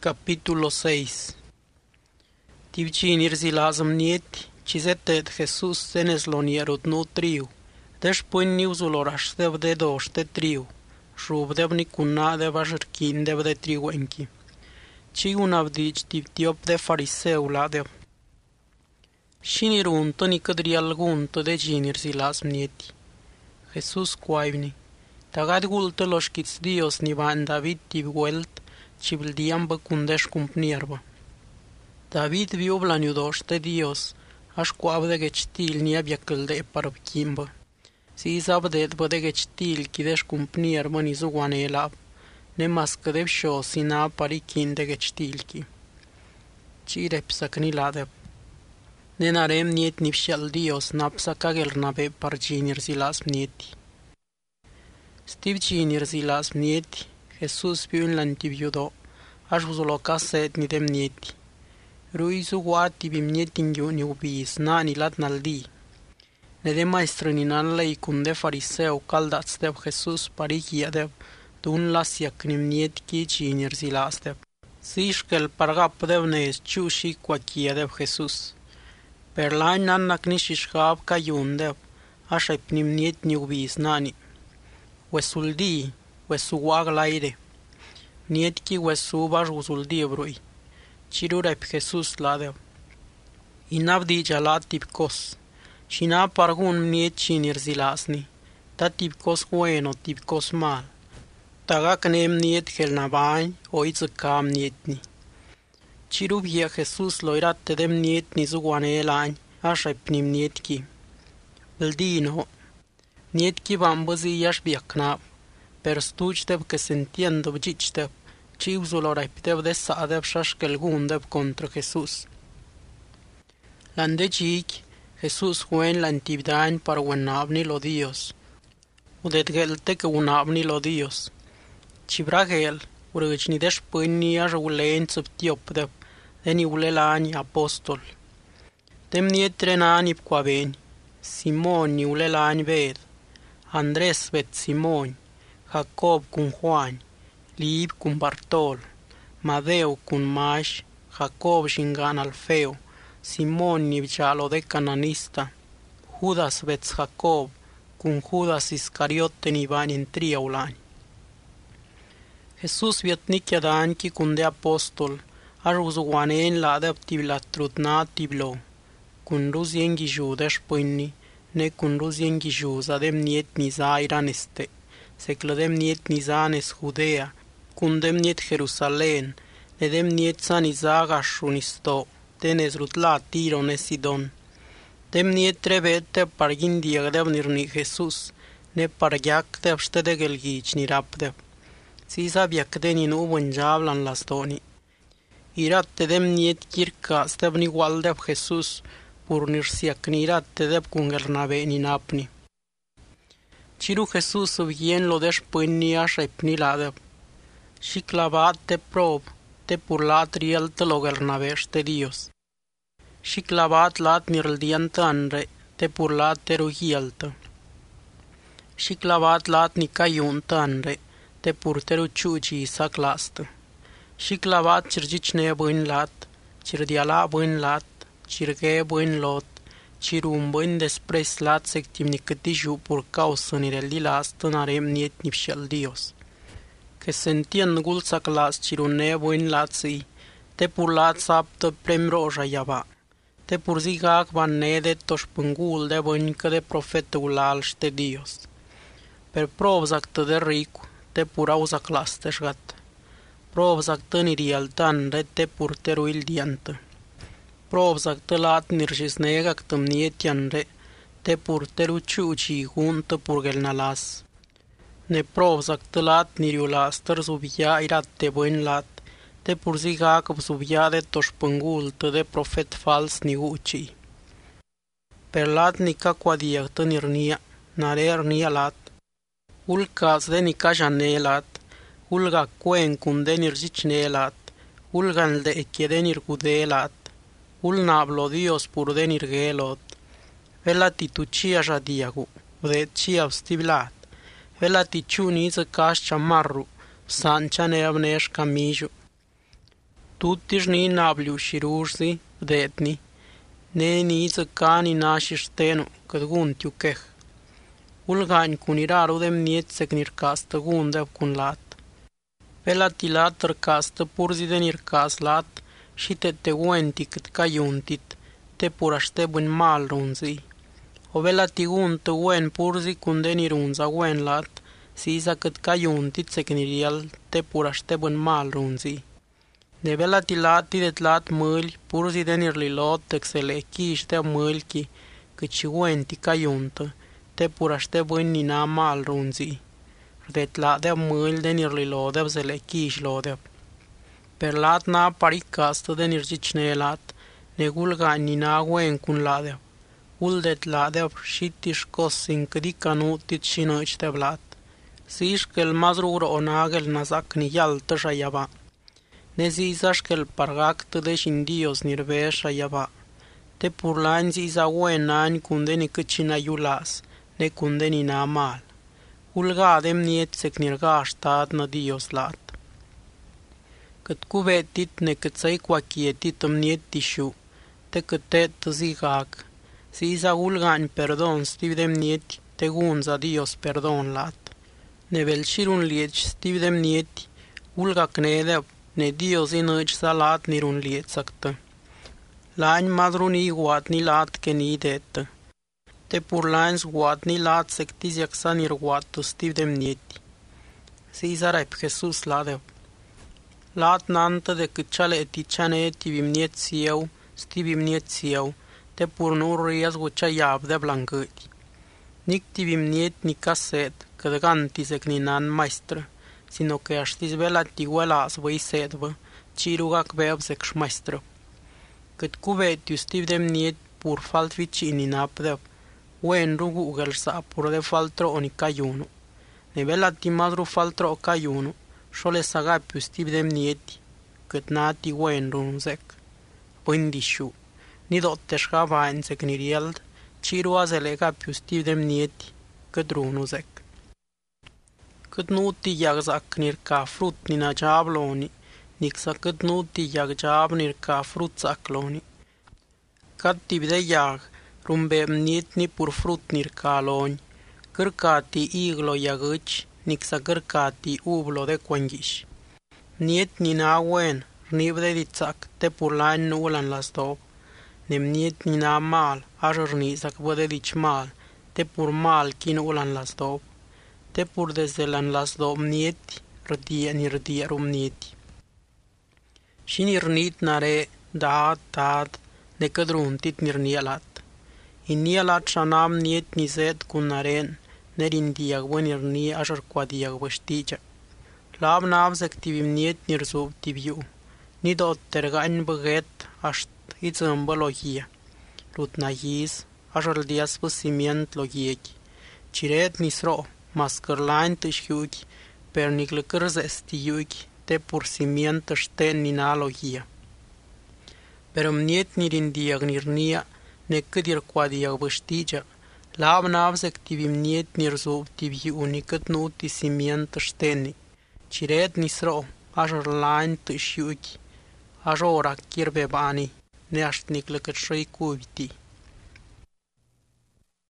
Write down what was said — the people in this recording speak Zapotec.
Capítulo 6. Tivcinir zilazëm njeti, që zetet Jesus senes lonierut nu triu, dhe shpënniu zulorash dhe vde doshte triu, shub dhe vni kuna dhe vashërkin dhe vde triu enki. Që unë avdic tivtiop dhe fariseu ladhev. Shinir unë të një këdri algun të dhe gjinir zilazëm njeti. Jesus kuajvni. Tagad gultë loshkits Dios një vanë David tiv guelt, që vëldiam bë kundesh kumpnirë. David viu vlan ju doshte Dios, ashtë kuavë dhe geqtil një abja këlde e parëpkimbë. Si isa vëdet vë dhe geqtil kidesh kumpnirë më një zuguane e lap, ne mas këdev sho si na parikin dhe geqtil ki. Qire psa këni ladhev. Ne narem njet një fshjel Dios na psa kagel nave par gjinir zilas mnjeti. Stiv gjinir zilas mnjeti, Jesus piun lan tiv judo, až vuzulo kaset një dem njeti. Rui zuguat tiv mnjetin ju një ubis, na një lat naldi. Ne de maestru një nalle i kunde fariseu kaldat stev Jesus pariki adev, të unë lasjak një mnjet ki gjinir zilastev. Si shkel pargap dev nes qushi kwa ki adev Jesus. Per lan nannak një shishkab ka jundev, až ep një mnjet një ubis nani. Wesuldi, wesuwag laire. Niet ki wesu bash usuldi vrui. Chirura ep Jesus ladev. Inav di jalat tip kos. Shina pargun niet chinir zilasni. Ta tip kos bueno tip kos mal. Taga knem niet hel nabain o itzkam nietni. Chiru via Jesus loirat tedem niet ni zuguane elain. Asha ep nim niet ki. Vildino. Niet ki bambazi yash biaknab. Per stuchtev que se entiendo bgičtev, që uzulorajptev dhe sadev shashkelgundev kontra Jesus. Lande qik, Jesus huen lantivdain par uenabni lo Dios. Udet gelte que unabni lo Dios. Qibra gel, urëgjni dhe shpënni ash ulen cëptiopdev, dhe një ulelani apostol. Dem njet trenani pkuaveni, Simon një ulelani ved, Andres ved Simon, Jacob con Juan, Liib con Bartol, Madeu con Mash, Jacob shingan Alfeo, Simón nibjalo de Cananista, Judas vets Jacob, con Judas Iscariote niban en triaulan. Jesus vietnik yadan ki kunde apostol, aruzguanen la adaptiv la trutna tiblo, kun ruz yengi judesh poinni, ne kun ruz yengi juz adem niet nizairan este. Se clădem niet nizanes Judea, cundem niet Jerusalén, nedem niet sanizaga shunisto, tenes rutla Tiro ne Sidon. Dem niet trebete pargin diagdev nirni Jesus, ne pargiak te abstede gelgic nirapdev. Sisa biakde ni nu bunjablan lastoni. Irat tedem niet kirka stev ni waldev Jesus, pur nirsiak nirat tedeb kungernabe ni napni. Ciru Jesus vien lo desh pânni așa ipni ladeb. Și clavat te prob, te purlat riel te logernavește Dios. Și clavat lat nirldiant anre, te purlat te ruhieltă. Și clavat lat nicaiunt anre, te purte ruciuci sa clastă. Și clavat cirgicne bân lat, cirdiala bân lat, cirge bân lot, Cirum bën despres lat sectimni câtiju pur causă nireli la astănarem niet nipșel Dios. Que se entien gulța clas cirune bën latsii, te pur lat saptă premroja iava. Te pur zigac van nede toș pângul de băncă de profetul alște Dios. Per provzac të de ricu, te pur auza clas te șgat. Provzac të nirialtan re te pur teruil diantă. Provzac të lat nirjisnega këtëm njetjanre, te pur të ruquqi hun të purgel në las. Ne provzac të lat nirjulas të rzubja irat të bëjnë lat, te pur ziga këp zubja dhe të shpëngull të dhe profet fals një uqi. Per lat një ka kuadia të nirnia, nare rnia lat, ulkas dhe një ka jane lat, ulga kuen kunde nirgjicne lat, ulgan dhe e kjede nirgude lat, Ulnablo Dios purden irgelot, vela titucia jadiagu, vdeci avstiblat, vela ticuni zăcaș chamarru, sancha neavneș camiju. Tuttish ni nabliu shirursi detni, ne ni zakani nashistenu kadguntiu keh. Ulgain kuniraru dem niet seknirkasta gundev kun lat. Velati lat rkasta purzi denirkas lat, shitete guenti kat kayuntit, te puraste bun mal runzi. O velati gunta guen purzi kundenirunza guen lat, sisa kat kayuntit seknirial, te puraste bun mal runzi. De velati lati det lat măli, purzi denirli lot, texele kish de mălki, kat și guenti kayunta, te puraste bun nina mal runzi. Det lat de măli denirli lodev zele kish lodev. Per lat na parikasta denirgicne lat, negulga nina guen kun ladev. Uldet ladev shitish kosin kadicanutit shinăci de blat. Sish kel mazruro onagel nazak ni yaltă shayaba. Nezisash kel pargakt de shindios nirve shayaba. Te purlan ziza guen ani kundeni kăcina yulas, ne kundeni na mal. Ulga adem niet seknirga astat na dios lat. Cât cuvetit ne cât să-i coachietit îmi niet tishu, te câtet zigag. Ziza ulgan perdon stiv dem niet, te gunza dios perdon lat. Ne velshirun liech stiv dem niet, ulga knedev, ne dios inăci sa lat nirun liech saktă. Lain madruni guat ni lat ke ni detă. Te purlans guat ni lat sectiz yaksa nirguat stiv dem niet. Ziza rep Jesus ladev. Lat nantă decât ceale eticane tivim niet sieu, stivim niet sieu, te purnur rias gucea iab de blancăti. Nic tivim niet ni caset, că ganti secninan maestră, sino că aștiți vela tiguelas voi sedvă, cirugac beab sec maestră. Cât cuvetiu stiv dem niet pur falt vicini napdev, uen rugu gelsa pur de faltro onica iunu. Ne vela timadru faltro oca iunu, șole sagapiu stiv dem nieti, cât nati uen runzec. Pândishu, ni dotteshga vain secnirield, ciru azelegapiu stiv dem nieti, cât runuzec. Cât nuti iagzac nirca frut nina jabloni, nixa cât nuti iagjab nirca frut zacloni. Cat tib de iag, rumbem niet ni pur frut nirca loni, cârcati iglo iagăci, nixa cârcati ublo de quangish. Niet nina wen, rnib de ditzac, te purlain nulan las dob. Nem niet nina mal, ajorni zac văde dici mal, te pur mal kin ulan las dob. Te pur desdelan las dob nieti, rdia rum nieti. Și nirnit nare, dat, necădruntit nirnielat. Inielat shanam niet nizet kun naren, nerindiag nirni ajor quadiag văștiga. Lab nav activim niet nirzub tibiu. Ni dot tergain băget așt ițâmbă logia. Lut nahis, ajor dias păsiment logiechi. Ciret nisro, mascărlain tășchiuchi, pernic lăcărzes tiuchi, te pursiment tășten nina logia. Perăm niet nirindiag nirnia, necădir quadiag văștiga. Lab nav activim niet nirzub tibiu, nicăt nu tisiment tășteni. Ciret nisro, ajor lain tășchiuchi, ajora kirbe bani, neaștnic lăcăt șăi cuviti.